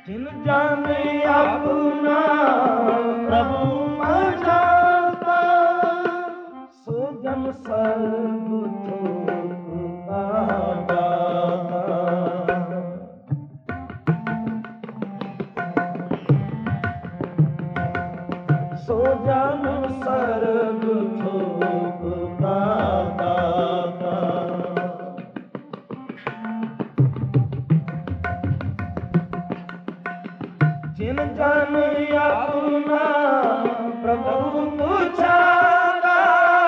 ਜਿਨ ਜਾਣੇ ਆਪਣਾ ਪ੍ਰਭੂ ਮਜਾਤਾ, ਸੋ ਜਨ ਸਰਬ ਥੋਕ ਦਾਤਾ। ਸੋ ਜਨ ਸਰਬ ਥੋਕ ਦਾਤਾ। ਜਿਨ ਜਨ ਆਪਣਾ ਪ੍ਰਭੂ ਪੁੱਛਾਗਾ,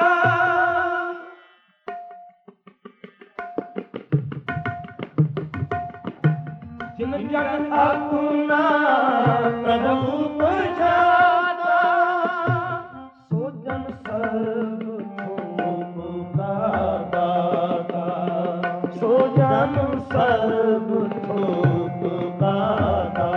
ਜਿਨ ਜਨ ਆਪਣਾ ਪ੍ਰਭੂ ਪੁੱਛਾਗਾ, ਸੋ ਜਨ ਸਰਬ ਥੋਕ ਦਾਤਾ। ਸੋ ਜਨ ਸਰਬ ਥੋਕ ਦਾਤਾ।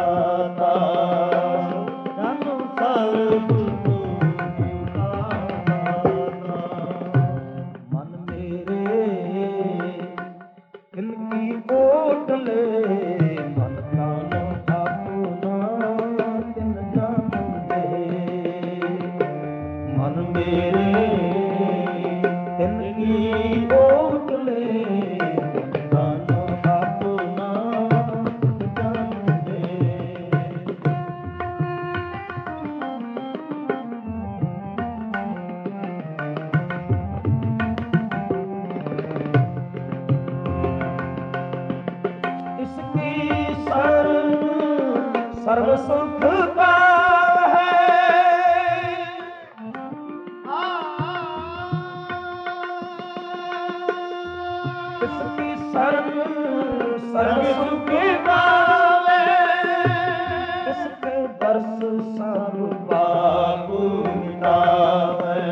ਮਨ ਮੇਰੇ ਤਿਨਕੀ ਓਟ ਲੈ, ਮਨ ਤਨ ਆਪਣਾ ਤਿਨ ਜਾਣਦੇ। ਮਨ ਮੇਰੇ ਤਿਨਕੀ ਓਟ ਲੈ, ਮਨ ਤਨ ਆਪਣਾ ਤਿਨ ਜਾਣਦੇ। ਇਸਕੀ ਸ਼ਰਨ ਸਰਬ ਸੁਖ ਪਾਵੈ, ਇਸਕੀ ਸ਼ਰਨ ਸਰਬ ਸੁਖ ਪਾਵੈ, ਇਸਕੇ ਦਰਸ ਸਭ ਪਾਪ ਮਿਟਾਵੈ।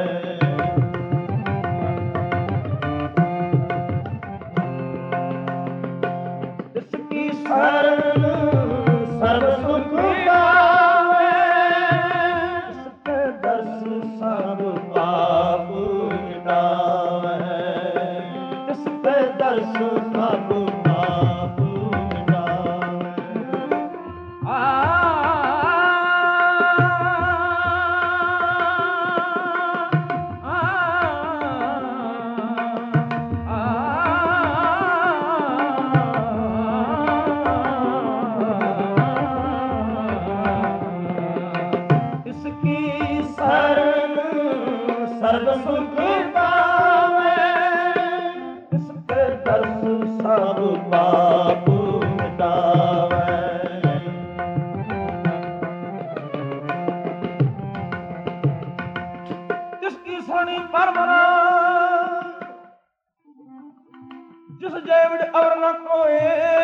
ਇਸਕੀ ਸ਼ਰਨ ਸਰਬ ਸੁਖ ਪਾਵੈ, ਇਸਕੇ ਦਰਸ ਸਭ ਪਾਪ ਮਿਟਾਵੈ। ਇਸਕੇ ਦਰਸ ਸਭ ਪਾਪ ਮਿਟਾਵੈ। ਇਸਕੀ ਸ਼ਰਨ ਸਰਬ ਸੁਖ ਪਾਵੈ, ਇਸਕੇ ਦਰਸ ਸਭ ਪਾਪ ਮਿਟਾਵੈ। ਜਿਸਕੀ ਸੁਣੀ ਪਰਮਨਾ, ਜਿਸ ਜੇਵੜ ਅਵਰ ਨ ਕੋਏ,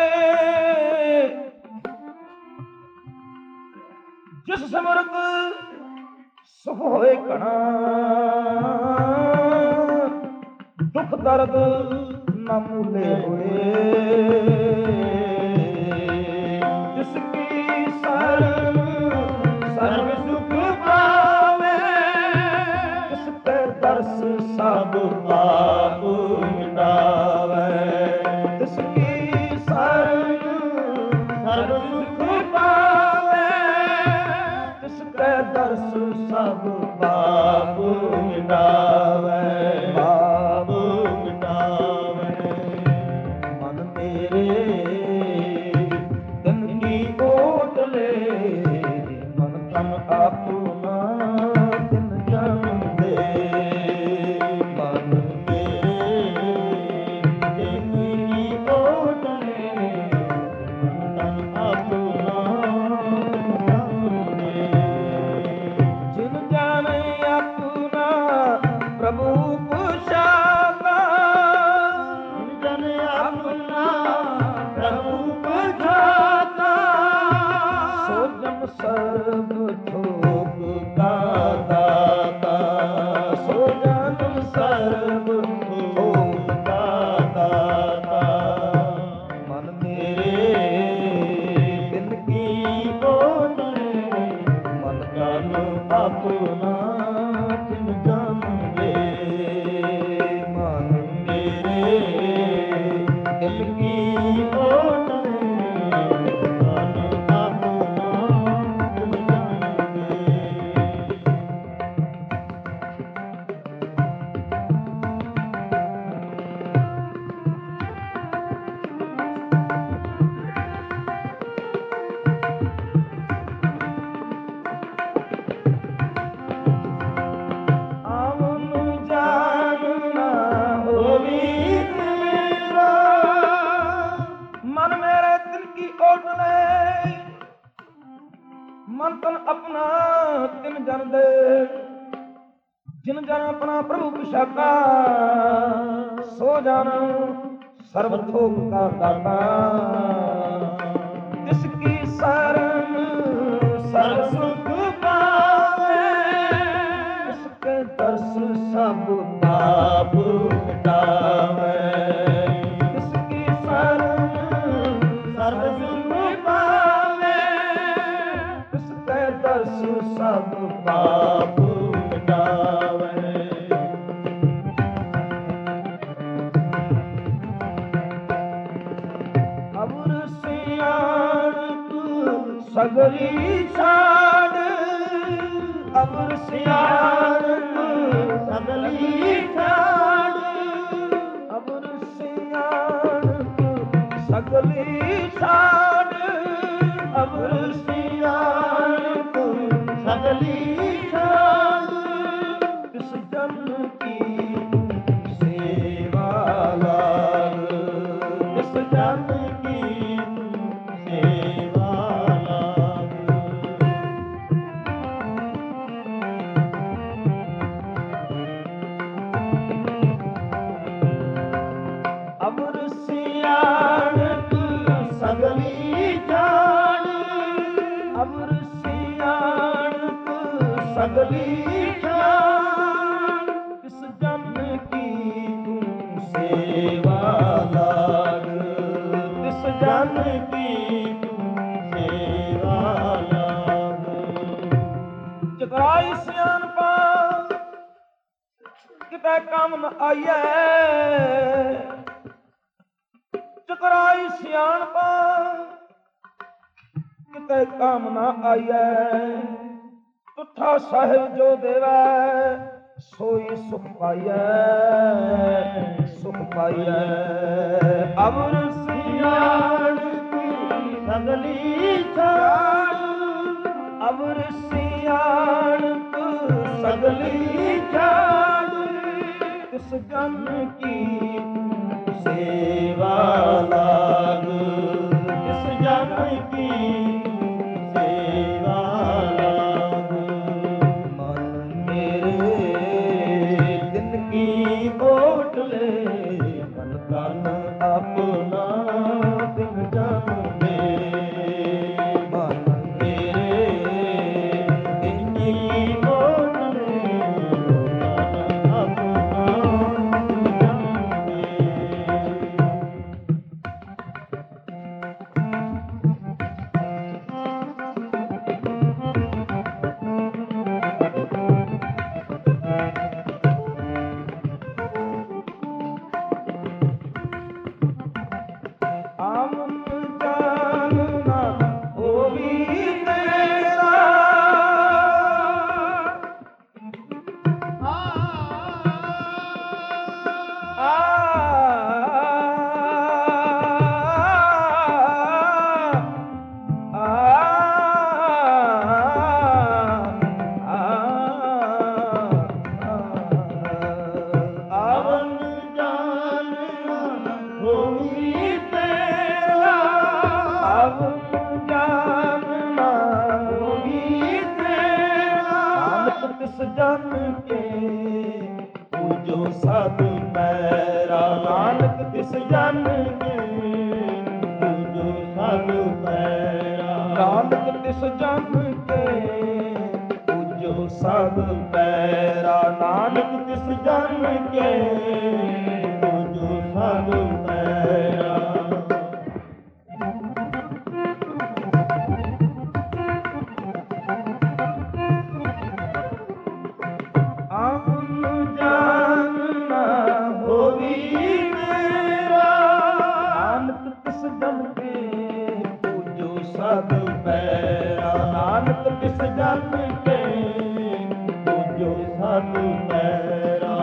ਜਿਸ ਸਿਮਰਤ ਸੁਖ ਹੋਏ ਘਣਾ, ਦੁਖ ਦਰਦ ਨ ਮੂਲੇ ਹੋਏ। ਜਿਸਕੀ ਸ਼ਰਨ ਸਰਬ ਸੁਖ ਪਾਵੈ, ਜਿਸਕੇ ਦਰਸ ਸਭ ਪਾਪ ਮਿਟਾਵੈ। ਜਿਸਕੀ ਸ਼ਰਨ ਸਰਬ ਸੁਖ ਪਾਵੈ, ਜਿਸਕੇ ਦਰਸ ਸਭ ਪਾਪ ਮਿਟਾਵੈ। ਪਾਪ ਮਿਟਾਵੈ। ਮਨ ਮੇਰੇ ਤਿਨਕੀ ਓਟ ਲੈ, ਮਨ ਤਨ ਆਪਣਾ ਤਿਨ ਜਾਣਦੇ। ਮਨ ਮੇਰੇ ਤਿਨਕੀ ਓਟ ਲੈ, ਮਨ ਤਨ ਆਪਣਾ ਤਿਨ ਜਾਣਦੇ। ਜਿਨ ਜਾਣੇ ਆਪਣਾ ਕੀ ਓਟ ਲੈ ਮਨ ਤਨ ਆਪਣਾ ਤਿਨ ਜਨ ਦੇ ਜਿਨ ਜਨ ਆਪਣਾ ਪ੍ਰਭੂ ਪਛਾਤਾ ਸੋ ਜਨ ਸਰਬ ਥੋਕ ਕਾ ਦਾਤਾ ਤਿਸ ਕੀ ਸਰਣ ਸਰਬ ਸੁਖ ਪਾਵੇ ਤਿਸ ਕੇ ਦਰਸ ਸਭ ਪਾਪ ਮਿਟਾਵੇ ਤਿਸ ਕੀ ਸਰਣ ਸਰਬ ਸੁਖ ਪਾਵੇ ਤਿਸ ਕੇ ਦਰਸ ਸਭ ਪਾਪ ਮਿਟਾਵੇ ਅਵਰ ਸਿਆਣਪ ਸਗਲੀ ਛਾੜ ਅਵਰ ਸਿਆਣਪ ਸਗਲੀ ਛਾੜ ਅਵਰ ਸਿਆਣਪ ਸਗਲੀ ਛਾੜ ਅਵਰ ਸਿਆਣਪ ਸਗਲੀ ਛਾੜ ਤਿਸ ਜਨ ਕੀ ਸੇਵਾ ਲਾਗ ਤਿਸ ਜਨ ਕੀ ਸੇਵਾ ਲਾਗ ਅਵਰ ਸਿਆਣਪ ਸਗਲੀ ਜਾਣ ਅਵਰ ਸਿਆਣਪ ਸਗਲੀ ਜਾਣ ਤਿਸ ਜਨ ਕੀ ਤੂੰ ਸੇਵਾ ਲਾਗ ਤਿਸ ਜਨ ਕੀ ਤੂੰ ਸੇਵਾ ਲਾਗ ਚਤਰਾਈ ਸਿਆਣਪਾ ਕਿਤੇ ਕੰਮ ਨ ਆਈਐ ਚਤਰਾਈ ਸਿਆਣਪਾ ਕਿਤੇ ਕੰਮ ਨਾ ਆਈਐ ਤੁਠਾ ਸਾਹਿਬ ਜੋ ਦੇਵੈ ਸੋਈ ਸੁਖ ਪਾਈਐ ਸੁਖ ਪਾਈਐ ਅਵਰ ਸਿਆਣਪ ਸਗਲੀ ਛਾੜ ਅਵਰ ਸਿਆਣਪ ਸਗਲੀ ਛਾੜ ਤਿਸ ਜਨ ਕੀ ਸੇਵਾ ਲਾਗ ਤਿਸ ਜਨ ਕੀ ਸੇਵਾ ਲਾਗ ਮਨ ਮੇਰੇ ਦਿਨ ਕੀ ਓਟ ਲੈ ਮਨ ਤਨ ਆਪਣਾ ਤਿਨ ਜਨ ਦੇ ਮਨ ਮੇਰੇ ਦਿਨ ਕੀ ਓਟ ਲੈ ਮਨ ਆਪਣਾ ਤਿਨ ਜਨ ਦੇ ਤਿਸ ਜਨ ਕੇ ਪੂਜੋ ਸਭ ਪੈਰਾ ਨਾਨਕ ਤਿਸ ਜਨ ਕੇ ਪੂਜੋ ਸਭ ਪੈਰਾ ਨਾਨਕ ਤਿਸ ਜਨ ਕੇ ਪੂਜੋ ਸਭ ਪੈਰਾ ਨਾਨਕ ਤਿਸ ਜਨ ਕੇ ਪੂਜੋ ਸਭ ਪੈਰਾ ਨਾਨਕ ਤਿਸ ਜਨ ਕੇ ਪੂਜੋ ਸਭ ਪੈਰਾ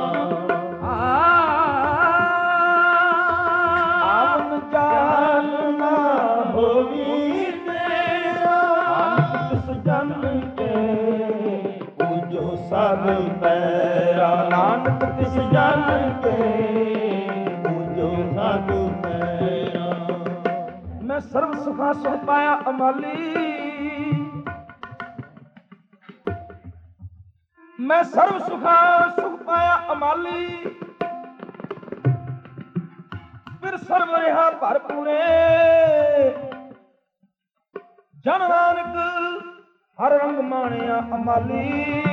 ਆਵਨ ਜਾਨ ਨਾ ਹੋਵੀ ਤੇਰਾ ਨਾਨਕ ਤਿਸ ਜਨ ਕੇ ਪੂਜੋ ਸਭ ਪੈਰਾ ਨਾਨਕ ਤਿਸ ਜਨ ਕੇ ਪੂਜੋ ਸਭ ਪੈਰਾ ਮੈਂ ਸਰਬ ਸੁਖਾਂ ਸੁਖ ਪਾਇਆ ਅਮਾਲੀ, ਮੈਂ ਸਰਬ ਸੁਖਾਂ ਸੁਖ ਪਾਇਆ ਅਮਾਲੀ, ਫਿਰ ਸਰਬ ਰਿਹਾ ਭਰਪੂਰੇ, ਜਨ ਨਾਨਕ ਹਰ ਰੰਗ ਮਾਣਿਆ ਅਮਾਲੀ,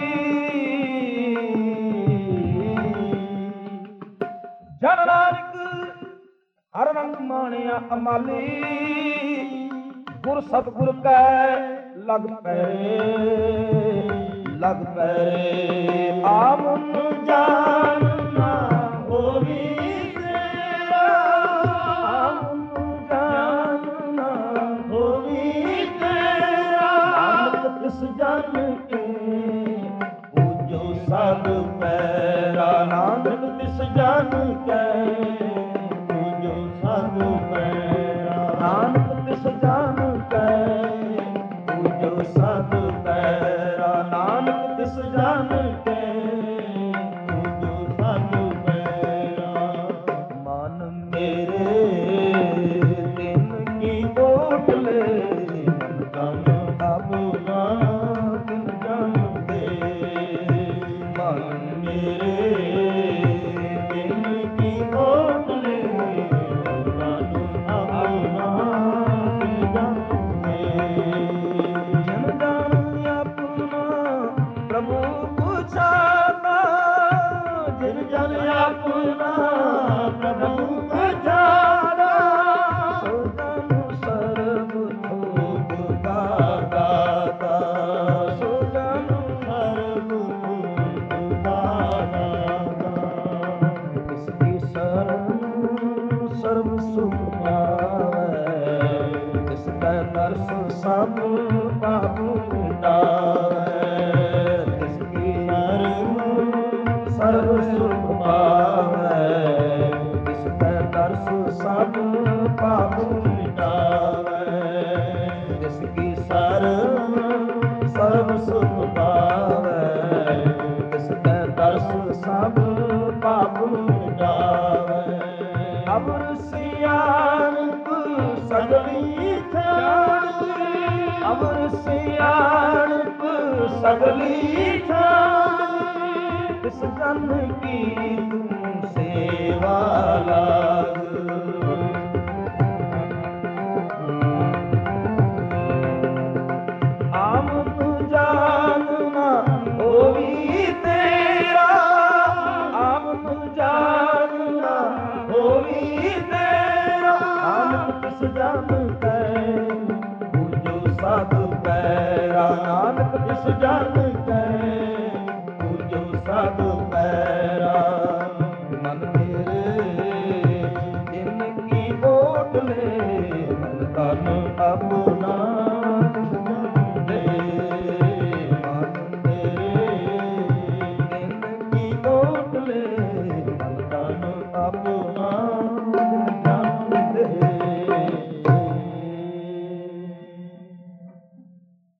ਜਨ ਨਾਨਕ ਹਰ ਰੰਗ ਮਾਣਿਆ ਅਮਾਲੀ, ਗੁਰ ਸਤਿਗੁਰ ਕੈ ਲਗ ਪੈਰੇ, ਲਗ ਪੈਰੇ ਆਮਨ ਜਾਨ ਨਾ ਹੋਵੀ ਤੇਰਾ, ਆਮਨ ਜਾਨ ਨਾ ਹੋਵੀ ਤੇਰਾ, ਨਾਨਕ ਤਿਸ ਜਨ ਕੇ ਪੂਜੋ ਸਭ ਪੈਰਾ, ਨਾਨਕ ਤਿਸ ਜਨ ਕੇ ਪੂਜੋ ਸਭ ਪੈਰਾ, ਨਾਨਕ ਤਿਸ ਜਨ ਕੇ ਪੂਜੋ ਸਭ ਪੈਰਾ, ਨਾਨਕ ਤਿਸ ਜਨ ਕੇ ਪੂਜੋ ਸਭ ਪੈਰਾ, ਮਨ ਮੇਰੇ ਤਿਨ ਕੀ ਓਟਲੇ, ਮਨ ਤਨ ਆਪਣਾ ਤਿਨ ਜਾਣਦੇ, ਮਨ ਮੇਰੇ ਤਿਨ ਕੀ ਓਟਲੇ, ਮਨ ਆਪਣਾ ਤਿਨ ਜਾਣਦੇ, ਜਨ ਜਾਣ ਆਪਣਾ ਪ੍ਰਭੂ ਪੁਛਾਤਾ, ਜਿਨ ਜਨ ਆਪਣਾ ਪ੍ਰਭੂ ਪੁਛਾਤਾ, ਸੋ ਜਨ ਸਰਬ ਥੋਕ ਕਾ ਦਾਤਾ, ਸੋ ਜਨ ਸਰਬ ਥੋਕ ਕਾ ਦਾਤਾ, ਤਿਸ ਕੀ ਸ਼ਰਨ ਸਰਬ ਸੁਖ ਪਾਵੈ, ਤਿਸ ਕੈ ਦਰਸ ਸਭ ਪਾਪ ਮਿਟਾਵੈ, ਤਿਸ ਕੀ ਸ਼ਰਨ ਸਰਬ ਸੁਖ ਪਾਵੈ, ਤਿਸ ਕੈ ਦਰਸ ਸਭ ਪਾਪ ਮਿਟਾਵੈ, ਤਿਸ ਕੀ ਸ਼ਰਨ ਸਰਬ ਸੁਖ ਪਾਵੈ, ਤਿਸ ਕੈ ਦਰਸ ਸਭ ਪਾਪ ਮਿਟਾਵੈ, ਅਵਰ ਸਿਆਣਪ ਸਗਲੀ ਥਾਣੀ, ਅਵਰ ਸਿਆਣਪ ਸਗਲੀ ਥਾਣੀ, ਤਿਸ ਜਨ ਕੀ ਤੂੰ ਸੇਵਾ ਲਾਗ, ਆਮਨ ਜਾਨ ਨਾ ਹੋਵੀ ਤੇਰਾ, ਆਮਨ ਜਾਨ ਨਾ ਹੋਵੀ ਤੇਰਾ, ਨਾਨਕ ਤਿਸ ਜਨ ਕੈ ਪੂਜੋ ਸਭ ਪੈਰਾ, ਨਾਨਕ ਤਿਸ ਜਨ ਕੈ ਪੂਜੋ ਸਭ ਪੈਰਾ, ਮਨ ਮੇਰੇ ਤਿਨ ਕੀ ਓਟਲੇ, ਮਨ ਤਨ ਆਪਣਾ